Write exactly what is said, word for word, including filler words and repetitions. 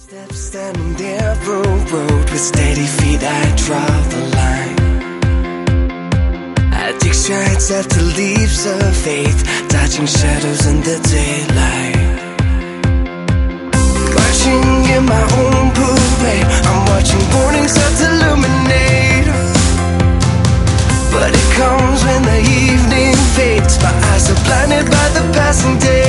Steps standing there, road, road with steady feet, I draw the line. Addiction hides after leaves of faith, dodging shadows in the daylight. Marching in my own parade, I'm watching morning suns illuminate. But it comes when the evening fades, my eyes are blinded by the passing day.